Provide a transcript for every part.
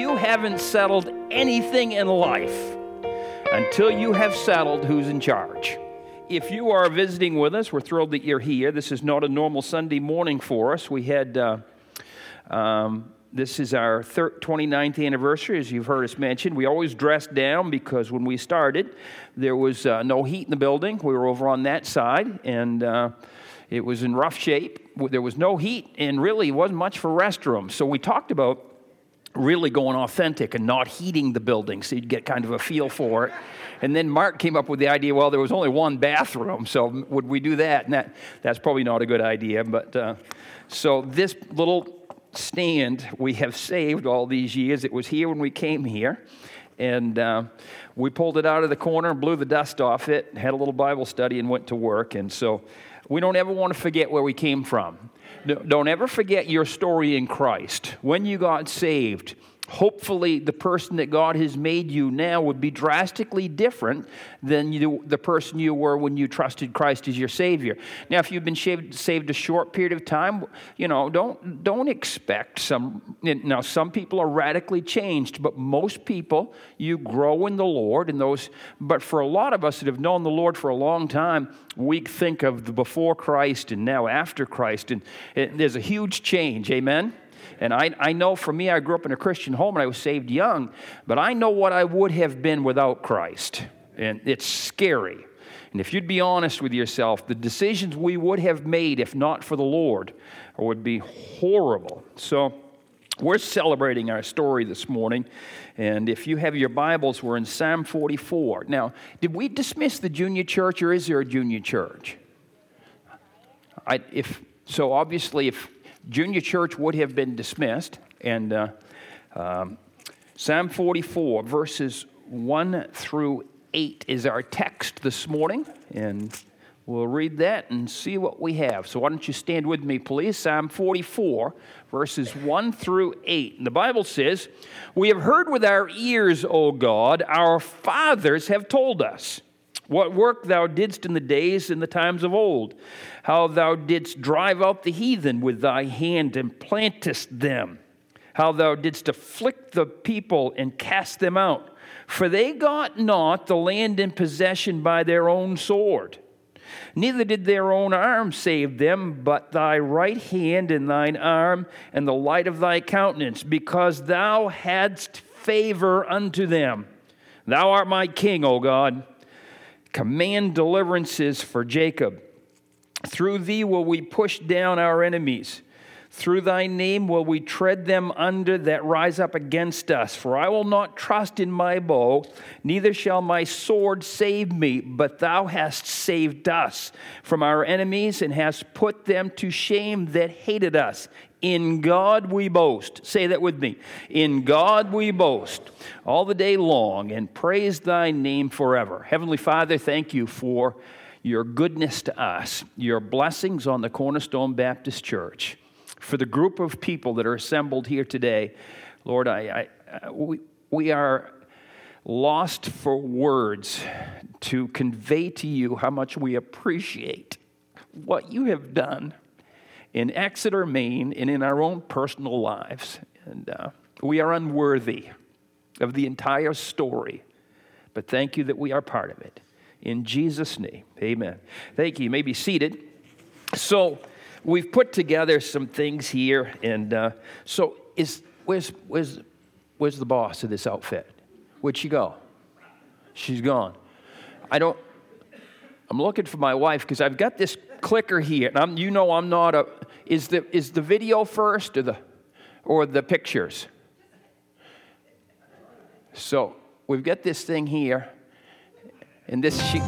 you haven't settled anything in life until you have settled who's in charge. If you are visiting with us, we're thrilled that you're here. This is not a normal Sunday morning for us. We had, this is our 29th anniversary, as you've heard us mention. We always dressed down because when we started, there was no heat in the building. We were over on that side, and it was in rough shape. There was no heat, and really wasn't much for restrooms. So we talked about really going authentic and not heating the building so you'd get kind of a feel for it. And then Mark came up with the idea, well, there was only one bathroom, so would we do that? And that's probably not a good idea. But so this little stand we have saved all these years. It was here when we came here. And we pulled it out of the corner and blew the dust off it, had a little Bible study and went to work. And so we don't ever want to forget where we came from. Don't ever forget your story in Christ. When you got saved, hopefully the person that God has made you now would be drastically different than the person you were when you trusted Christ as your Savior. Now, if you've been saved a short period of time, don't expect some. Now, some people are radically changed, but most people, you grow in the Lord. But for a lot of us that have known the Lord for a long time, we think of the before Christ and now after Christ, and there's a huge change. Amen. And I know for me, I grew up in a Christian home and I was saved young, but I know what I would have been without Christ. And it's scary. And if you'd be honest with yourself, the decisions we would have made if not for the Lord would be horrible. So we're celebrating our story this morning. And if you have your Bibles, we're in Psalm 44. Now, did we dismiss the junior church, or is there a junior church? Obviously, if junior church would have been dismissed, and Psalm 44, verses 1 through 8 is our text this morning, and we'll read that and see what we have. So why don't you stand with me, please? Psalm 44, verses 1 through 8. And the Bible says, "We have heard with our ears, O God, our fathers have told us what work thou didst in the days and the times of old, how thou didst drive out the heathen with thy hand and plantest them, how thou didst afflict the people and cast them out. For they got not the land in possession by their own sword, neither did their own arm save them, but thy right hand and thine arm and the light of thy countenance, because thou hadst favor unto them. Thou art my king, O God. Command deliverances for Jacob. Through thee will we push down our enemies. Through thy name will we tread them under that rise up against us. For I will not trust in my bow, neither shall my sword save me, but thou hast saved us from our enemies and hast put them to shame that hated us. In God we boast." Say that with me. "In God we boast all the day long and praise thy name forever." Heavenly Father, thank you for your goodness to us, your blessings on the Cornerstone Baptist Church, for the group of people that are assembled here today. Lord, we are lost for words to convey to you how much we appreciate what you have done in Exeter, Maine, and in our own personal lives. And we are unworthy of the entire story, but thank you that we are part of it. In Jesus' name, amen. Thank you. You may be seated. So we've put together some things here, and where's the boss of this outfit? Where'd she go? She's gone. I'm looking for my wife because I've got this clicker here, and I'm not a. Is the video first or the pictures? So we've got this thing here, and this sheet.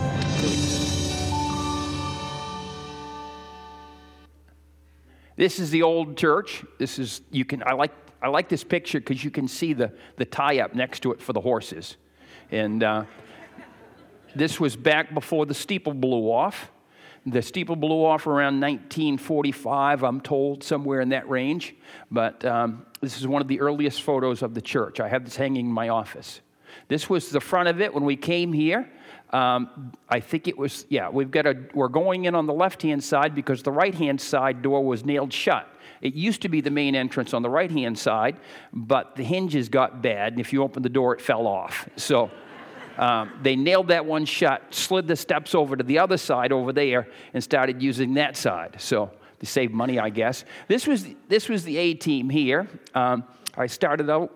This is the old church. I like this picture because you can see the tie up next to it for the horses, and this was back before the steeple blew off. The steeple blew off around 1945, I'm told, somewhere in that range. But this is one of the earliest photos of the church. I have this hanging in my office. This was the front of it when we came here. I think it was, we're going in on the left-hand side because the right-hand side door was nailed shut. It used to be the main entrance on the right-hand side, but the hinges got bad, and if you opened the door, it fell off. So they nailed that one shut, slid the steps over to the other side over there, and started using that side. So they saved money, I guess. This was the A team here. I started out.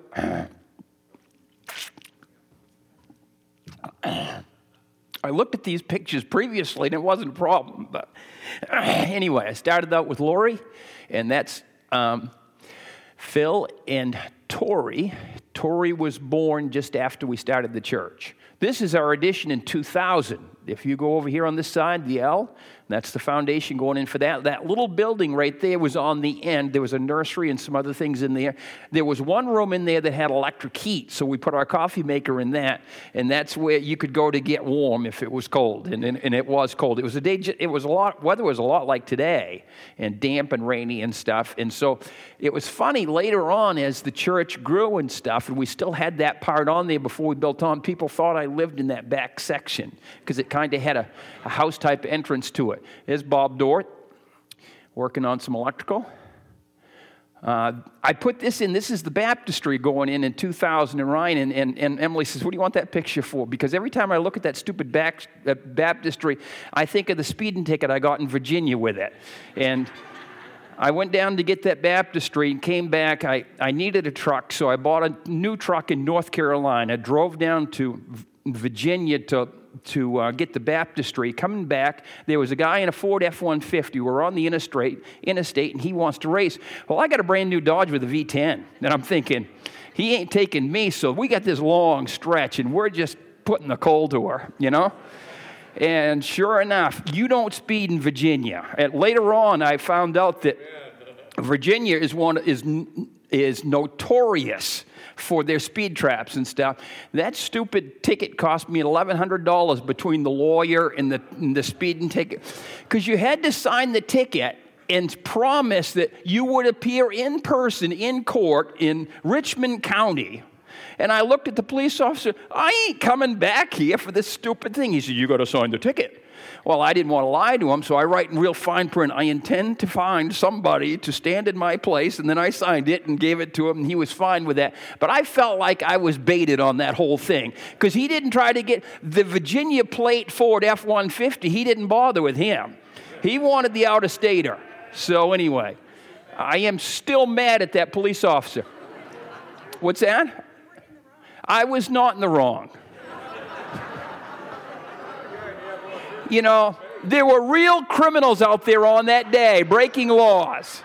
I looked at these pictures previously, and it wasn't a problem. But anyway, I started out with Lori, and that's Phil and Tori. Tori was born just after we started the church. This is our addition in 2000. If you go over here on this side, the L, that's the foundation going in for that. That little building right there was on the end. There was a nursery and some other things in there. There was one room in there that had electric heat, so we put our coffee maker in that, and that's where you could go to get warm if it was cold, and it was cold. It was weather was a lot like today, and damp and rainy and stuff, and so it was funny later on as the church grew and stuff, and we still had that part on there before we built on. People thought I lived in that back section because it kind of had a house-type entrance to it. There's Bob Dort working on some electrical. I put this in. This is the baptistry going in 2000. And Ryan and Emily says, what do you want that picture for? Because every time I look at that stupid baptistry, I think of the speeding ticket I got in Virginia with it. And I went down to get that baptistry and came back. I needed a truck, so I bought a new truck in North Carolina, drove down to Virginia to get the baptistry. Coming back, there was a guy in a Ford F-150. We're on the interstate, and he wants to race. Well, I got a brand new Dodge with a V10, and I'm thinking, he ain't taking me, so we got this long stretch, and we're just putting the coal to her, you know? And sure enough, you don't speed in Virginia. And later on, I found out that Virginia is notorious for their speed traps and stuff. That stupid ticket cost me $1,100 between the lawyer and the speeding ticket, because you had to sign the ticket and promise that you would appear in person in court in Richmond County. And I looked at the police officer. I ain't coming back here for this stupid thing. He said, you got to sign the ticket. Well, I didn't want to lie to him, so I write in real fine print, I intend to find somebody to stand in my place, and then I signed it and gave it to him, and he was fine with that. But I felt like I was baited on that whole thing, because he didn't try to get the Virginia plate Ford F-150. He didn't bother with him. He wanted the out-of-stater. So anyway, I am still mad at that police officer. What's that? I was not in the wrong. You know, there were real criminals out there on that day breaking laws.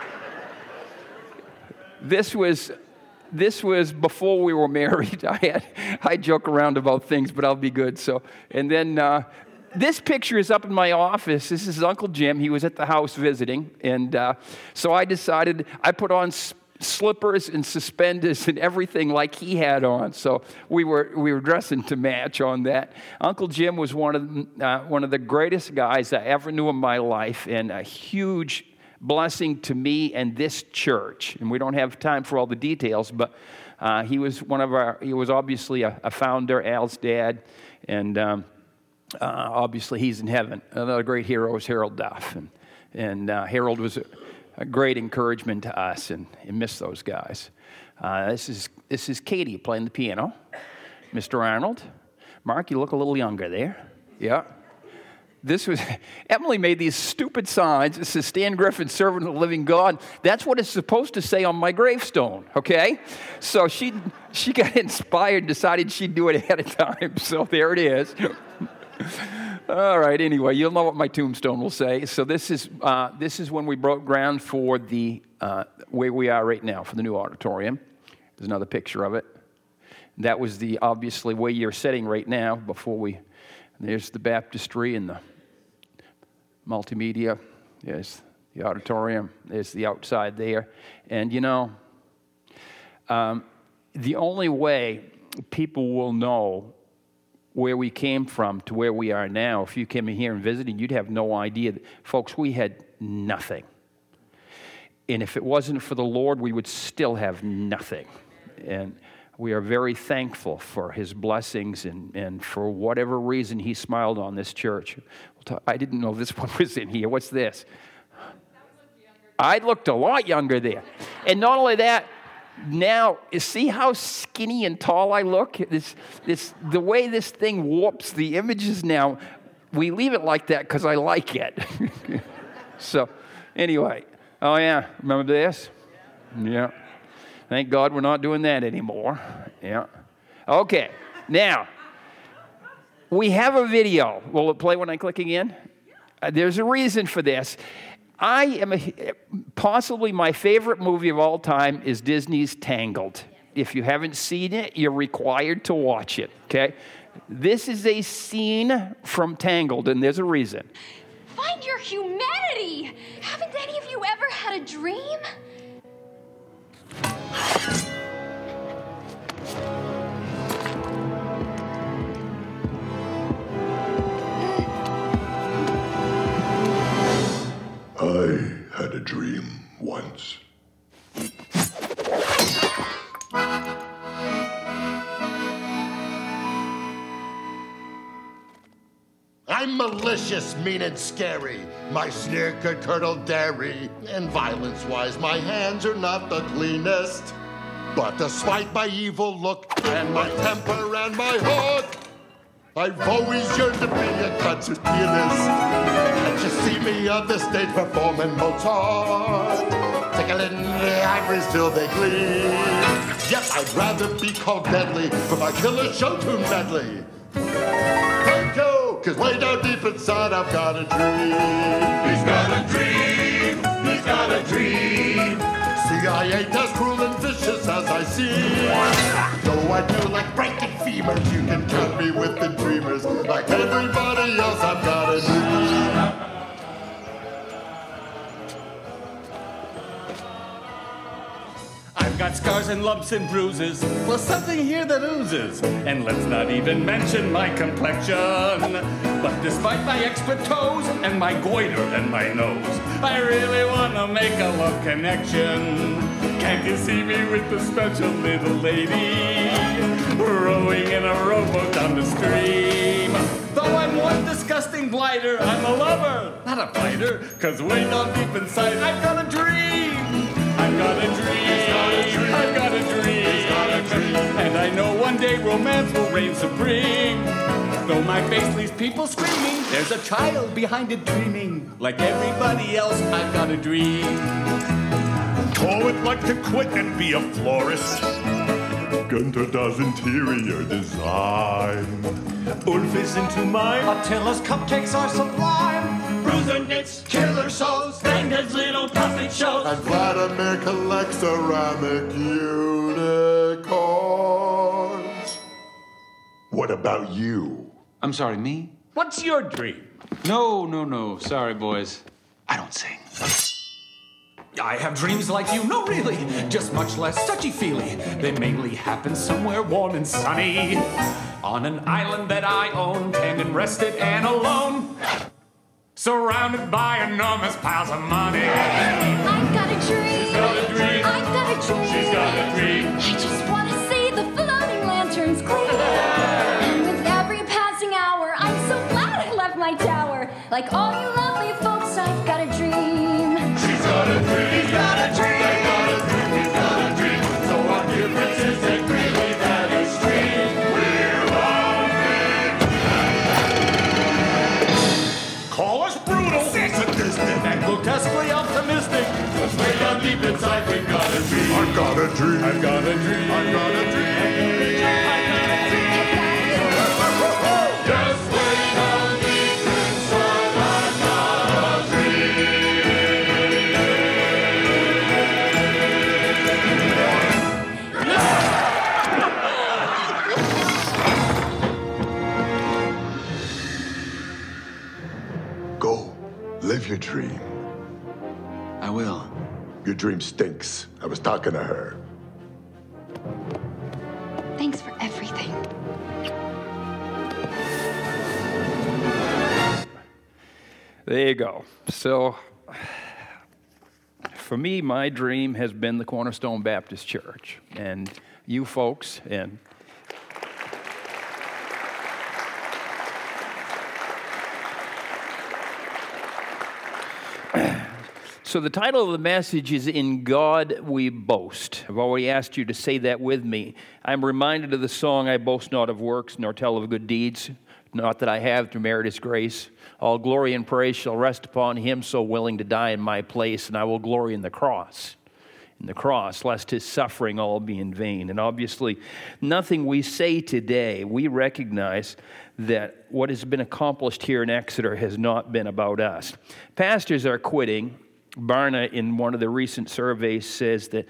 This was before we were married. I joke around about things, but I'll be good. So, and then this picture is up in my office. This is Uncle Jim. He was at the house visiting, and so I decided I put on slippers and suspenders and everything like he had on. So we were dressing to match on that. Uncle Jim was one of the greatest guys I ever knew in my life, and a huge blessing to me and this church. And we don't have time for all the details, but he was obviously a founder, Al's dad, and obviously he's in heaven. Another great hero is Harold Duff, and Harold was a great encouragement to us, and miss those guys. This is Katie playing the piano. Mr. Arnold. Mark, you look a little younger there. Yeah. Emily made these stupid signs. It says, Stan Griffin, servant of the living God. That's what it's supposed to say on my gravestone, okay? So she got inspired and decided she'd do it ahead of time. So there it is. All right, anyway, you'll know what my tombstone will say. So this is when we broke ground for the where we are right now, for the new auditorium. There's another picture of it. That was obviously where you're sitting right now there's the baptistry and the multimedia. There's the auditorium. There's the outside there. And, you know, the only way people will know where we came from to where we are now, if you came in here and visited, you'd have no idea. Folks, we had nothing. And if it wasn't for the Lord, we would still have nothing. And We are very thankful for his blessings and for whatever reason he smiled on this church. I didn't know this one was in here. What's this? I looked a lot younger there. And not only that, now, see how skinny and tall I look? The way this thing warps the images now, we leave it like that because I like it. So, anyway. Oh, yeah. Remember this? Yeah. Thank God we're not doing that anymore. Yeah. Okay. Now, we have a video. Will it play when I click again? There's a reason for this. Possibly my favorite movie of all time is Disney's Tangled. If you haven't seen it, you're required to watch it, okay? This is a scene from Tangled, and there's a reason. Find your humanity! Haven't any of you ever had a dream? I had a dream once. I'm malicious, mean, and scary. My sneer could curdle dairy. And violence-wise, my hands are not the cleanest. But despite my evil look and my temper and my hook, I've always yearned to be a concert pianist. And you see me on the stage performing Mozart, tickling the ivories till they gleam. Yet I'd rather be called deadly for my killer show tune medley. Thank you, 'cause way down deep inside I've got a dream. He's got a dream, he's got a dream. See, I ain't as cruel and vicious as I seem. Though I do like breaking femurs, you can count me with the dreamers. Like everybody else, I've got a dream. I've got scars and lumps and bruises, plus something here that oozes. And let's not even mention my complexion. But despite my extra toes and my goiter and my nose, I really want to make a love connection. Can't you see me with the special little lady, rowing in a rowboat down the stream? Though I'm one disgusting blighter, I'm a lover, not a fighter. 'Cause way down deep inside, I've got a dream. I've got a dream, I've got a dream, and I know one day romance will reign supreme. Though my face leaves people screaming, there's a child behind it dreaming. Like everybody else, I've got a dream. Oh, I'd like to quit and be a florist. Gunter does interior design. Ulf is into mine. Attila's cupcakes are sublime. Bruiser knits killer shows, and his little puppet shows. And Vladimir collects ceramic unicorns. What about you? I'm sorry, me? What's your dream? No. Sorry, boys. I don't sing. I have dreams like you, no really, just much less touchy-feely. They mainly happen somewhere warm and sunny, on an island that I own, tanned and rested and alone, surrounded by enormous piles of money. I've got a dream. She's got a dream. I've got a dream. She's got a dream. I just want to see the floating lanterns gleam. And with every passing hour, I'm so glad I left my tower. Like all you lovely folks, I've got a dream. She's got a dream. He's got a dream. They got a dream. He's got a dream. So our differences take really that extreme. We're loving. Call us brutal, sadistic, and grotesquely optimistic. But way down deep inside, we've got a dream. I've got a dream. I've got a dream. I've got a dream. Just way down deep inside, I've got a Go. Live your dream. I will. Your dream stinks. I was talking to her. Thanks for everything. There you go. So, for me, my dream has been the Cornerstone Baptist Church. And you folks. And so the title of the message is In God We Boast. I've already asked you to say that with me. I'm reminded of the song, I boast not of works, nor tell of good deeds, not that I have to merit His grace. All glory and praise shall rest upon Him so willing to die in my place, and I will glory in the cross, lest His suffering all be in vain. And obviously, nothing we say today, we recognize that what has been accomplished here in Exeter has not been about us. Pastors are quitting. Barna, in one of the recent surveys, says that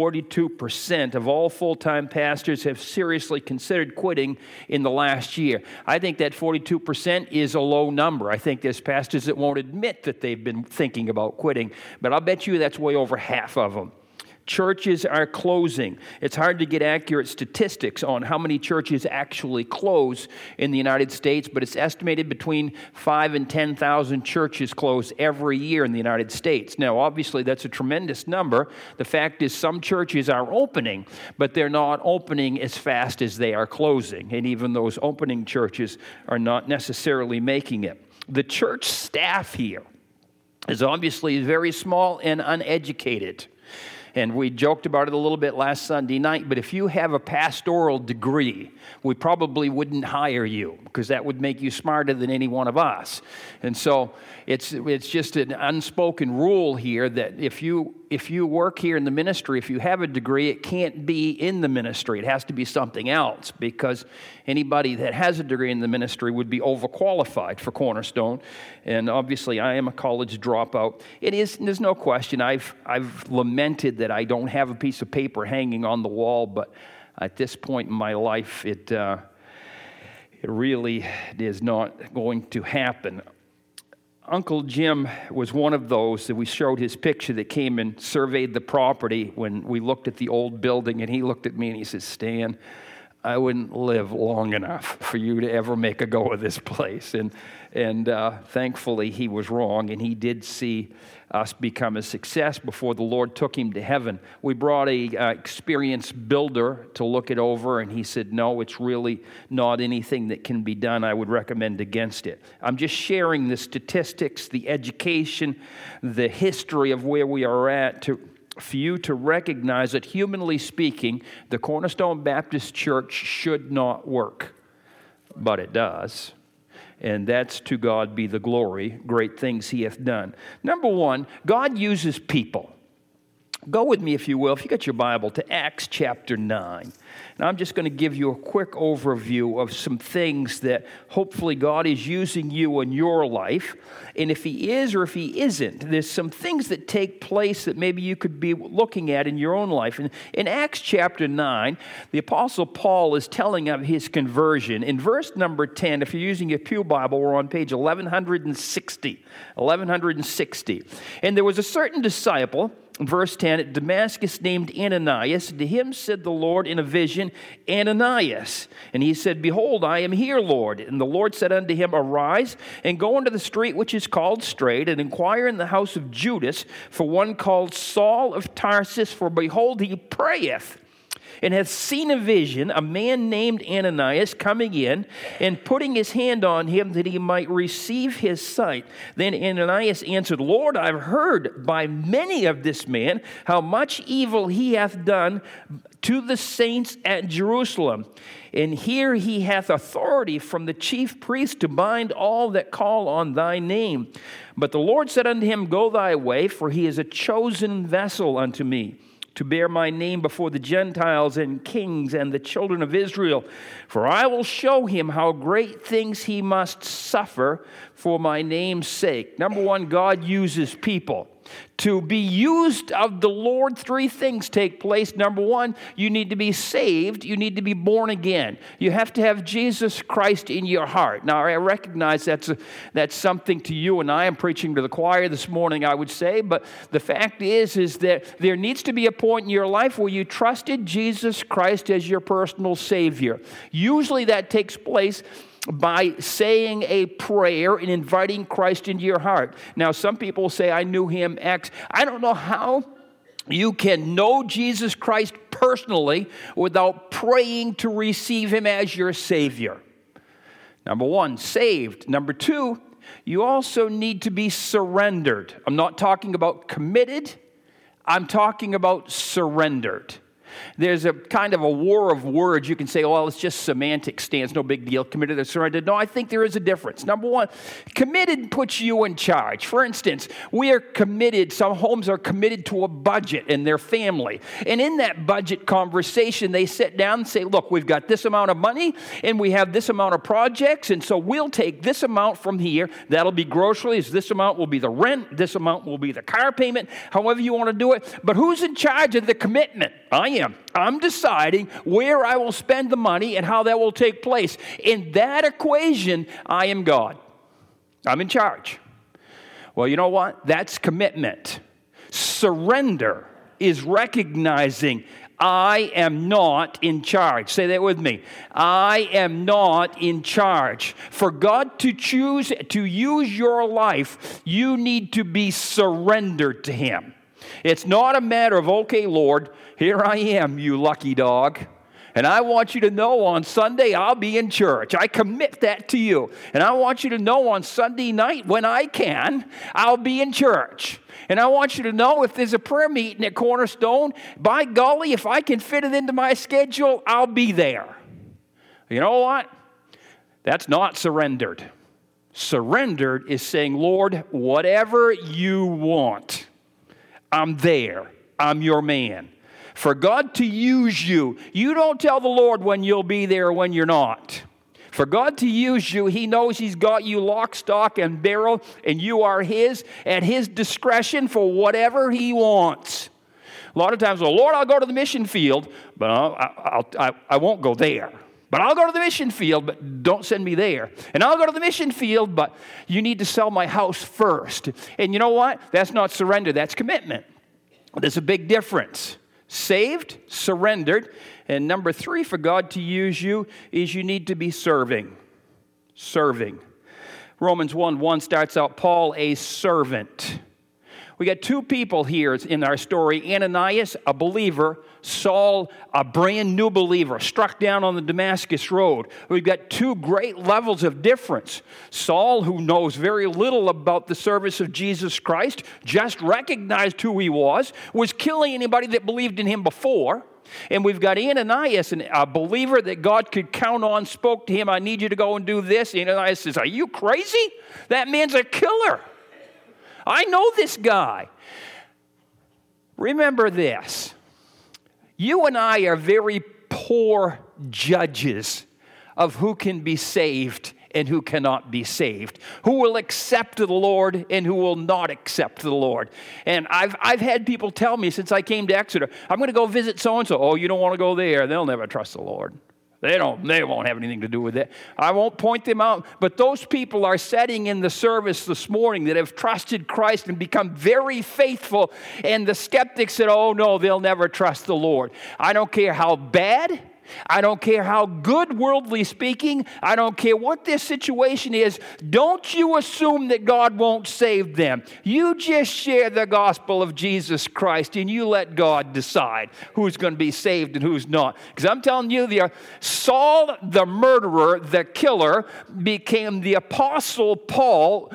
42% of all full-time pastors have seriously considered quitting in the last year. I think that 42% is a low number. I think there's pastors that won't admit that they've been thinking about quitting, but I'll bet you that's way over half of them. Churches are closing. It's hard to get accurate statistics on how many churches actually close in the United States, but it's estimated between 5,000 and 10,000 churches close every year in the United States. Now, obviously, that's a tremendous number. The fact is some churches are opening, but they're not opening as fast as they are closing. And even those opening churches are not necessarily making it. The church staff here is obviously very small and uneducated. And we joked about it a little bit last Sunday night, but if you have a pastoral degree, we probably wouldn't hire you because that would make you smarter than any one of us. And so it's just an unspoken rule here that if you work here in the ministry, if you have a degree, it can't be in the ministry. It has to be something else because anybody that has a degree in the ministry would be overqualified for Cornerstone. And obviously, I am a college dropout. There's no question. I've lamented that I don't have a piece of paper hanging on the wall, but at this point in my life, it really is not going to happen. Uncle Jim was one of those that we showed his picture that came and surveyed the property when we looked at the old building, and he looked at me and he said, Stan, I wouldn't live long enough for you to ever make a go of this place. And thankfully he was wrong, and he did see us become a success before the Lord took him to heaven. We brought a experienced builder to look it over, and he said, no, it's really not anything that can be done. I would recommend against it. I'm just sharing the statistics, the education, the history of where we are at for you to recognize that, humanly speaking, the Cornerstone Baptist Church should not work, but it does. And that's to God be the glory, great things He hath done. Number one, God uses people. Go with me, if you will, if you got your Bible, to Acts chapter 9. And I'm just going to give you a quick overview of some things that hopefully God is using you in your life. And if He is or if He isn't, there's some things that take place that maybe you could be looking at in your own life. And in Acts chapter 9, the Apostle Paul is telling of his conversion. In verse number 10, if you're using your Pew Bible, we're on page 1160. 1160. And there was a certain disciple, verse 10, at Damascus named Ananias. To him said the Lord in a vision, Ananias. And he said, Behold, I am here, Lord. And the Lord said unto him, Arise, and go into the street which is called Straight, and inquire in the house of Judas for one called Saul of Tarsus, for behold, he prayeth, and hath seen a vision, a man named Ananias coming in and putting his hand on him that he might receive his sight. Then Ananias answered, Lord, I've heard by many of this man how much evil he hath done to the saints at Jerusalem. And here he hath authority from the chief priest to bind all that call on thy name. But the Lord said unto him, Go thy way, for he is a chosen vessel unto me, to bear my name before the Gentiles and kings and the children of Israel. For I will show him how great things he must suffer for my name's sake. Number one, God uses people. To be used of the Lord, three things take place. Number one, you need to be saved. You need to be born again. You have to have Jesus Christ in your heart. Now, I recognize that's something to you, and I am preaching to the choir this morning, I would say. But the fact is that there needs to be a point in your life where you trusted Jesus Christ as your personal Savior. Usually that takes place by saying a prayer and inviting Christ into your heart. Now, some people say, I knew him X. I don't know how you can know Jesus Christ personally without praying to receive him as your Savior. Number one, saved. Number two, you also need to be surrendered. I'm not talking about committed. I'm talking about surrendered. There's a kind of a war of words. You can say, well, it's just semantic stance, no big deal, committed or surrendered. No, I think there is a difference. Number one, committed puts you in charge. For instance, we are committed, some homes are committed to a budget and their family. And in that budget conversation, they sit down and say, look, we've got this amount of money and we have this amount of projects, and so we'll take this amount from here. That'll be groceries. This amount will be the rent. This amount will be the car payment, however you want to do it. But who's in charge of the commitment? I am. I'm deciding where I will spend the money and how that will take place. In that equation, I am God. I'm in charge. Well, you know what? That's commitment. Surrender is recognizing I am not in charge. Say that with me. I am not in charge. For God to choose to use your life, you need to be surrendered to him. It's not a matter of, okay, Lord, here I am, you lucky dog. And I want you to know on Sunday I'll be in church. I commit that to you. And I want you to know on Sunday night when I can, I'll be in church. And I want you to know if there's a prayer meeting at Cornerstone, by golly, if I can fit it into my schedule, I'll be there. You know what? That's not surrendered. Surrendered is saying, Lord, whatever you want, I'm there. I'm your man. For God to use you, you don't tell the Lord when you'll be there or when you're not. For God to use you, he knows he's got you lock, stock, and barrel, and you are his at his discretion for whatever he wants. A lot of times, well, Lord, I'll go to the mission field, but I won't go there. But I'll go to the mission field, but don't send me there. And I'll go to the mission field, but you need to sell my house first. And you know what? That's not surrender. That's commitment. There's a big difference. Saved, surrendered. And number three, for God to use you, is you need to be serving. Serving. Romans 1:1 starts out, Paul, a servant. We got two people here in our story. Ananias, a believer. Saul, a brand new believer, struck down on the Damascus Road. We've got two great levels of difference. Saul, who knows very little about the service of Jesus Christ, just recognized who he was killing anybody that believed in him before. And we've got Ananias, a believer that God could count on, spoke to him, I need you to go and do this. Ananias says, are you crazy? That man's a killer. I know this guy. Remember this. You and I are very poor judges of who can be saved and who cannot be saved, who will accept the Lord and who will not accept the Lord. And I've had people tell me since I came to Exeter, I'm going to go visit so-and-so. Oh, you don't want to go there. They'll never trust the Lord. They won't have anything to do with it. I won't point them out, but those people are sitting in the service this morning that have trusted Christ and become very faithful, and the skeptics said, oh no, they'll never trust the Lord. I don't care how bad, I don't care how good, worldly speaking, I don't care what this situation is, don't you assume that God won't save them. You just share the gospel of Jesus Christ and you let God decide who's going to be saved and who's not. Because I'm telling you, Saul, the murderer, the killer, became the Apostle Paul,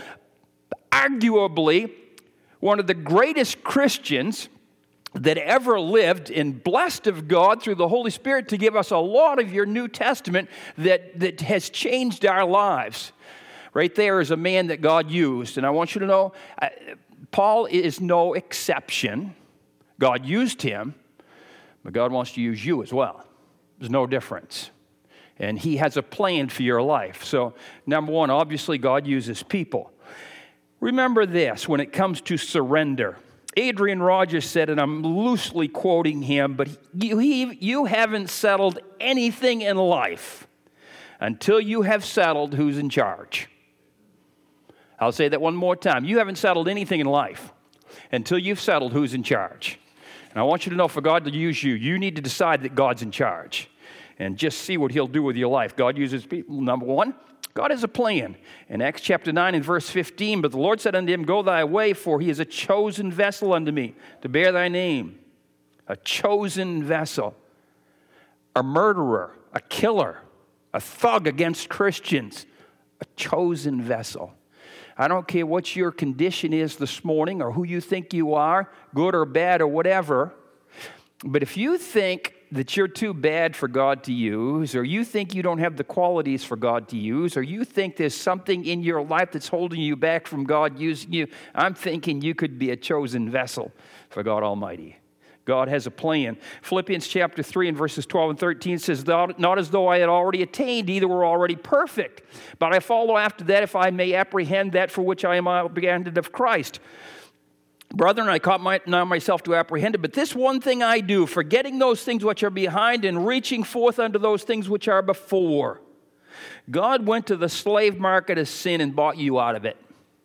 arguably one of the greatest Christians that ever lived, and blessed of God through the Holy Spirit to give us a lot of your New Testament that has changed our lives. Right there is a man that God used. And I want you to know, Paul is no exception. God used him, but God wants to use you as well. There's no difference. And he has a plan for your life. So, number one, obviously God uses people. Remember this when it comes to surrender. Adrian Rogers said, and I'm loosely quoting him, but you haven't settled anything in life until you have settled who's in charge. I'll say that one more time. You haven't settled anything in life until you've settled who's in charge. And I want you to know, for God to use you, you need to decide that God's in charge. And just see what he'll do with your life. God uses people. Number one, God has a plan. In Acts chapter 9 and verse 15, but the Lord said unto him, go thy way, for he is a chosen vessel unto me, to bear thy name. a chosen vessel, a murderer, a killer, a thug against Christians, a chosen vessel. I don't care what your condition is this morning or who you think you are, good or bad or whatever, but if you think that you're too bad for God to use, or you think you don't have the qualities for God to use, or you think there's something in your life that's holding you back from God using you, I'm thinking you could be a chosen vessel for God Almighty. God has a plan. Philippians chapter 3 and verses 12 and 13 says, not as though I had already attained, either were already perfect, but I follow after that if I may apprehend that for which I am apprehended of Christ. Brethren, I caught not myself to apprehend it, but this one thing I do, forgetting those things which are behind and reaching forth unto those things which are before. God went to the slave market of sin and bought you out of it.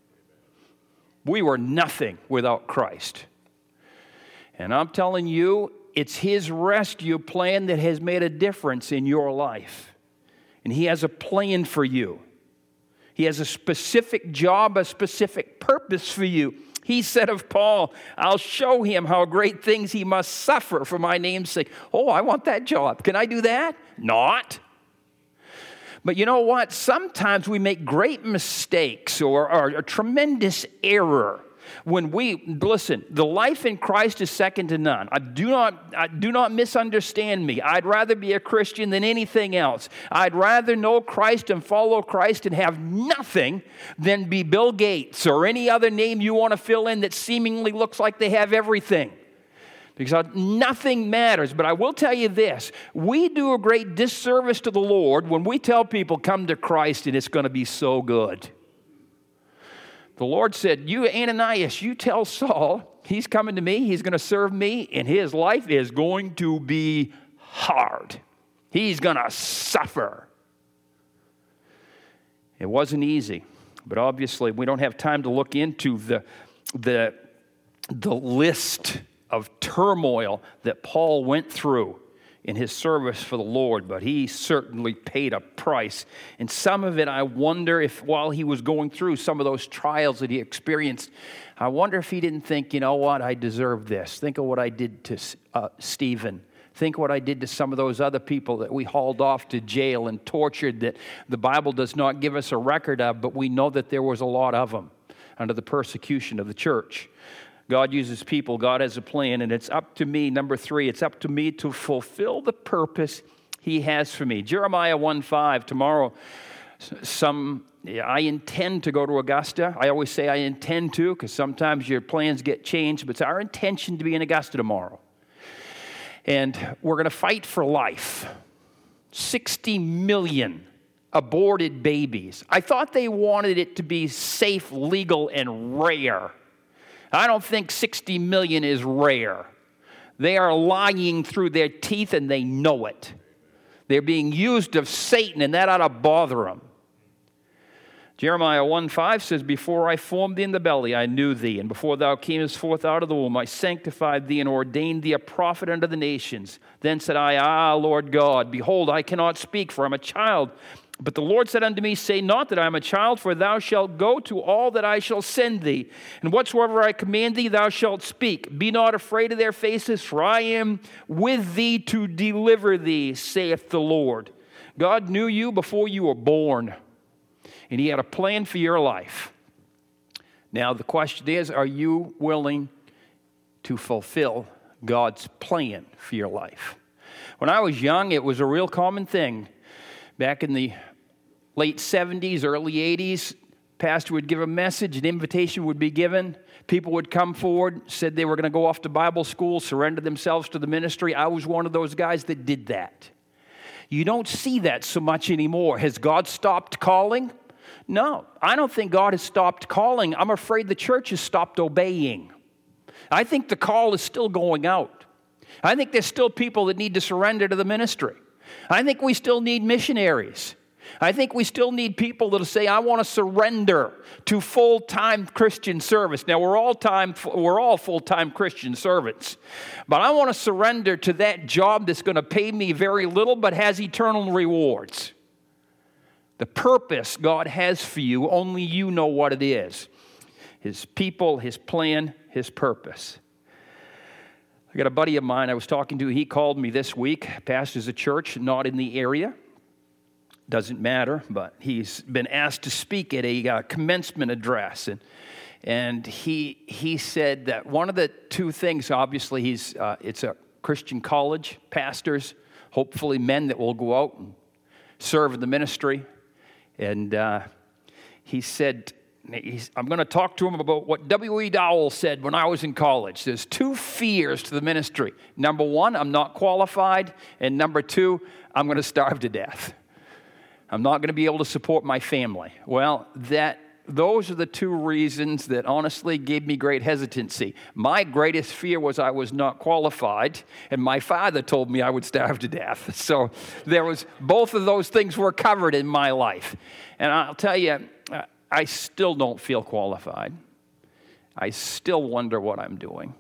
We were nothing without Christ. And I'm telling you, it's His rescue plan that has made a difference in your life. And He has a plan for you. He has a specific job, a specific purpose for you. He said of Paul, I'll show him how great things he must suffer for my name's sake. Oh, I want that job. Can I do that? Not. But you know what? Sometimes we make great mistakes or a tremendous error when listen, the life in Christ is second to none. Do not misunderstand me. I'd rather be a Christian than anything else. I'd rather know Christ and follow Christ and have nothing than be Bill Gates or any other name you want to fill in that seemingly looks like they have everything. Because nothing matters. But I will tell you this, we do a great disservice to the Lord when we tell people, come to Christ and it's going to be so good. The Lord said, you, Ananias, you tell Saul, he's coming to me, he's going to serve me, and his life is going to be hard. He's going to suffer. It wasn't easy, but obviously we don't have time to look into the list of turmoil that Paul went through in his service for the Lord, but he certainly paid a price. And some of it, I wonder if while he was going through some of those trials that he experienced, I wonder if he didn't think, you know what, I deserve this. Think of what I did to Stephen. Think what I did to some of those other people that we hauled off to jail and tortured that the Bible does not give us a record of, but we know that there was a lot of them under the persecution of the church. God uses people. God has a plan, and it's up to me. Number 3, it's up to me to fulfill the purpose He has for me. Jeremiah 1:5, tomorrow, I intend to go to Augusta. I always say I intend to because sometimes your plans get changed, but it's our intention to be in Augusta tomorrow. And we're going to fight for life. 60 million aborted babies. I thought they wanted it to be safe, legal, and rare. I don't think 60 million is rare. They are lying through their teeth and they know it. They're being used of Satan, and that ought to bother them. Jeremiah 1:5 says, before I formed thee in the belly, I knew thee, and before thou camest forth out of the womb, I sanctified thee and ordained thee a prophet unto the nations. Then said I, Lord God, behold, I cannot speak, for I am a child. But the Lord said unto me, say not that I am a child, for thou shalt go to all that I shall send thee. And whatsoever I command thee, thou shalt speak. Be not afraid of their faces, for I am with thee to deliver thee, saith the Lord. God knew you before you were born, and He had a plan for your life. Now the question is, are you willing to fulfill God's plan for your life? When I was young, it was a real common thing. Back in the late 70s, early 80s, pastor would give a message, an invitation would be given. People would come forward, said they were going to go off to Bible school, surrender themselves to the ministry. I was one of those guys that did that. You don't see that so much anymore. Has God stopped calling? No, I don't think God has stopped calling. I'm afraid the church has stopped obeying. I think the call is still going out. I think there's still people that need to surrender to the ministry. I think we still need missionaries. I think we still need people that'll say, I want to surrender to full-time Christian service. Now, we're all full-time Christian servants, but I want to surrender to that job that's going to pay me very little but has eternal rewards. The purpose God has for you, only you know what it is. His people, His plan, His purpose. got a buddy of mine I was talking to. He called me this week, pastors a church not in the area. Doesn't matter, but he's been asked to speak at a commencement address. And he said that one of the two things, obviously, it's a Christian college, pastors, hopefully men that will go out and serve in the ministry. And he said, I'm going to talk to him about what W.E. Dowell said when I was in college. There's two fears to the ministry. Number one, I'm not qualified. And number two, I'm going to starve to death. I'm not going to be able to support my family. Well, those are the two reasons that honestly gave me great hesitancy. My greatest fear was I was not qualified, and my father told me I would starve to death. So both of those things were covered in my life. And I'll tell you, I still don't feel qualified. I still wonder what I'm doing.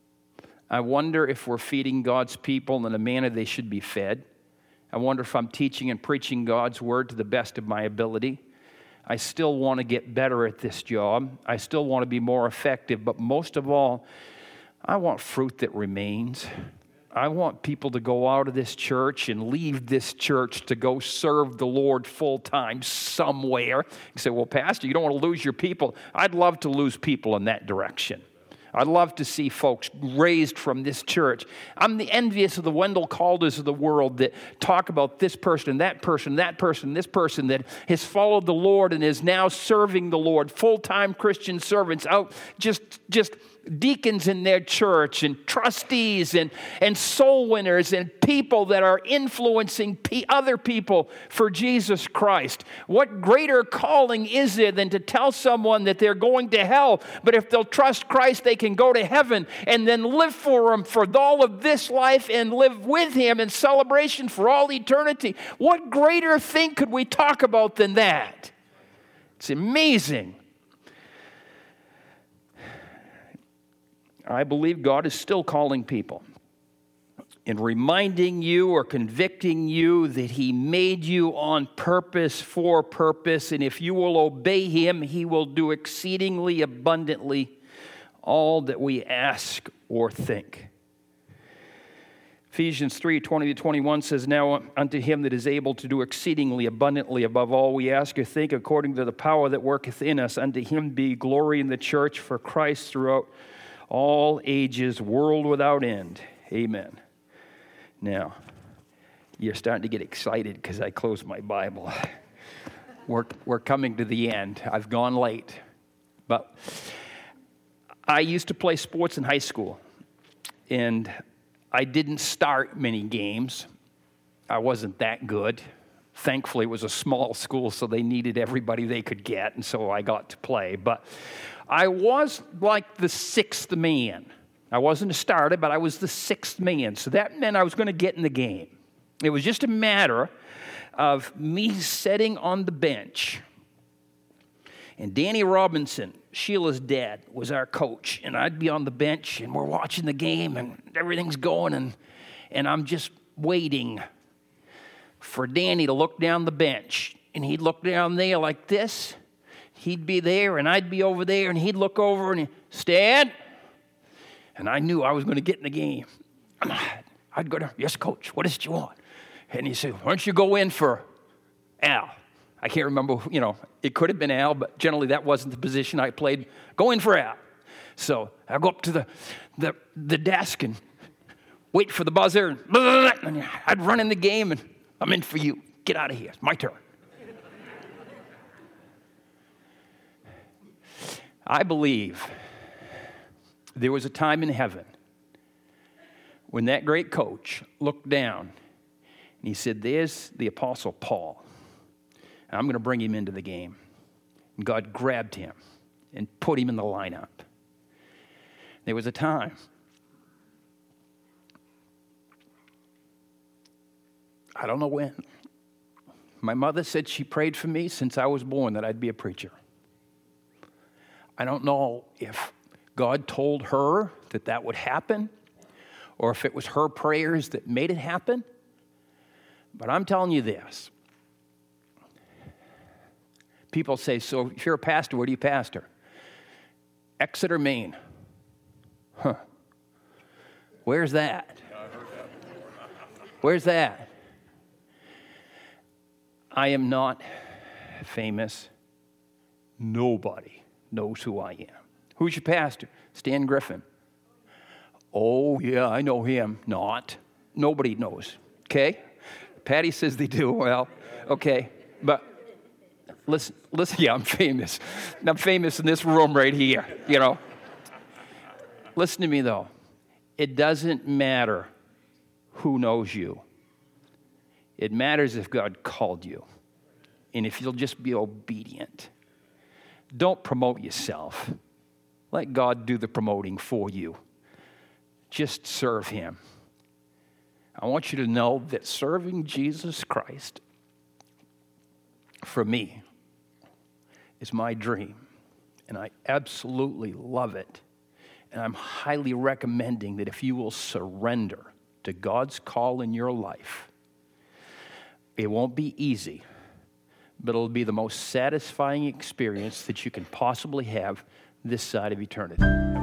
I wonder if we're feeding God's people in a manner they should be fed. I wonder if I'm teaching and preaching God's word to the best of my ability. I still want to get better at this job. I still want to be more effective. But most of all, I want fruit that remains. I want people to go out of this church and leave this church to go serve the Lord full time somewhere. You say, well, Pastor, you don't want to lose your people. I'd love to lose people in that direction. I'd love to see folks raised from this church. I'm envious of the Wendell Calders of the world that talk about this person, that person, this person that has followed the Lord and is now serving the Lord, full-time Christian servants out just deacons in their church and trustees and soul winners and people that are influencing other people for Jesus Christ. What greater calling is there than to tell someone that they're going to hell, but if they'll trust Christ, they can go to heaven and then live for Him for all of this life and live with Him in celebration for all eternity. What greater thing could we talk about than that? It's amazing. I believe God is still calling people and reminding you or convicting you that He made you on purpose, for purpose, and if you will obey Him, He will do exceedingly abundantly all that we ask or think. Ephesians 3:20-21 says, now unto Him that is able to do exceedingly abundantly above all we ask or think, according to the power that worketh in us, unto Him be glory in the church for Christ throughout all ages, world without end. Amen. Now, you're starting to get excited because I closed my Bible. We're coming to the end. I've gone late. But I used to play sports in high school, and I didn't start many games. I wasn't that good. Thankfully, it was a small school, so they needed everybody they could get, and so I got to play. But I was like the sixth man. I wasn't a starter, but I was the sixth man. So that meant I was going to get in the game. It was just a matter of me sitting on the bench. And Danny Robinson, Sheila's dad, was our coach. And I'd be on the bench, and we're watching the game, and everything's going. And I'm just waiting for Danny to look down the bench. And he'd look down there like this. He'd be there, and I'd be over there, and he'd look over, and he'd, Stan? And I knew I was going to get in the game. I'd go down, yes, coach, what is it you want? And he said, why don't you go in for Al? I can't remember, it could have been Al, but generally that wasn't the position I played. Go in for Al. So I go up to the desk and wait for the buzzer, and I'd run in the game, and I'm in for you. Get out of here. It's my turn. I believe there was a time in heaven when that great coach looked down and he said, there's the Apostle Paul. And I'm going to bring him into the game. And God grabbed him and put him in the lineup. There was a time. I don't know when. My mother said she prayed for me since I was born that I'd be a preacher. I don't know if God told her that would happen or if it was her prayers that made it happen. But I'm telling you this. People say, so if you're a pastor, where do you pastor? Exeter, Maine. Huh. Where's that? Where's that? I am not famous. Nobody knows who I am. Who's your pastor? Stan Griffin. Oh, yeah, I know him. Not. Nobody knows. Okay? Patty says they do. Well, okay. But listen, yeah, I'm famous. I'm famous in this room right here, you know. Listen to me, though. It doesn't matter who knows you. It matters if God called you and if you'll just be obedient. Don't promote yourself. Let God do the promoting for you. Just serve him. I want you to know that serving Jesus Christ, for me, is my dream. And I absolutely love it. And I'm highly recommending that if you will surrender to God's call in your life, it won't be easy, but it'll be the most satisfying experience that you can possibly have this side of eternity.